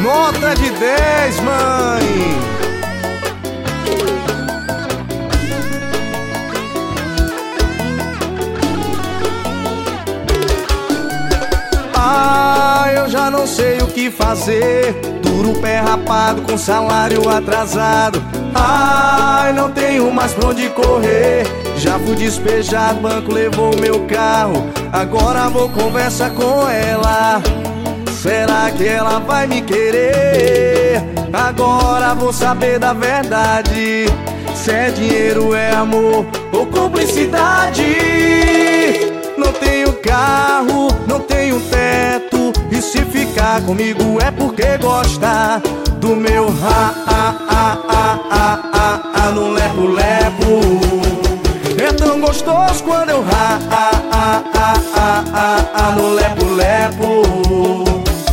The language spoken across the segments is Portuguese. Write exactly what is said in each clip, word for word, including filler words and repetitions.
Nota de dez, mãe. Ah, eu já não sei o que fazer. Duro pé rapado com salário atrasado. Ai, não tenho mais pra onde correr. Já fui despejado, banco levou meu carro. Agora vou conversar com ela. Será que ela vai me querer? Agora vou saber da verdade. Se é dinheiro, é amor ou cumplicidade. Não tenho carro, não tenho teto. E se ficar comigo é porque gosta do meu ra-a-a-a-a-a no lepo-lepo. É tão gostoso quando eu ra-a-a-a-a-a no lepo-lepo.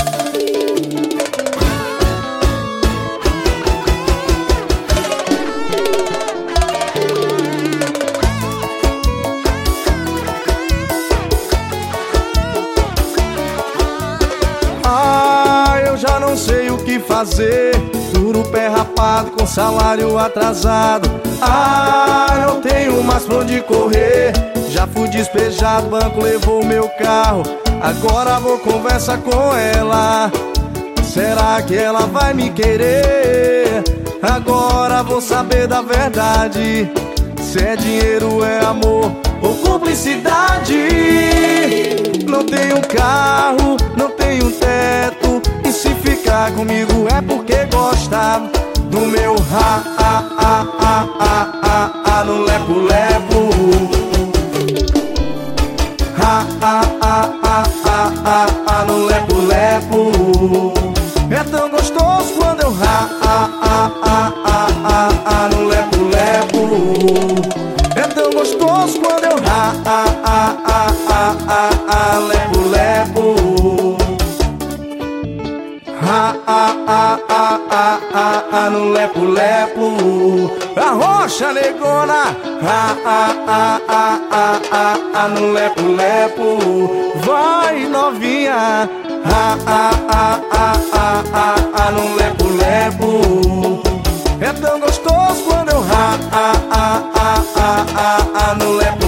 Já não sei o que fazer. Duro pé rapado com salário atrasado. Ah, não tenho mais pra onde correr. Já fui despejado, banco levou meu carro. Agora vou conversar com ela. Será que ela vai me querer? Agora vou saber da verdade. Se é dinheiro, é amor ou cumplicidade. Não tenho carro, não tenho teto. Se ficar comigo é porque gosta do meu ra-a-a-a-a-a no lepo-lepo. Ra-a-a-a-a-a no lepo-lepo. É tão gostoso quando eu ra-a-a-a-a-a no lepo-lepo. É tão gostoso quando eu ra-a-a-a-a-a lepo-lepo. Ah-ah-ah-ah-ah-ah no lepo-lepo. Arrocha, negona. Ah-ah-ah-ah-ah-ah no lepo-lepo. Vai, novinha. Ah-ah-ah-ah-ah-ah no lepo-lepo. É tão gostoso quando eu ra-ah-ah-ah-ah-ah no lepo-lepo.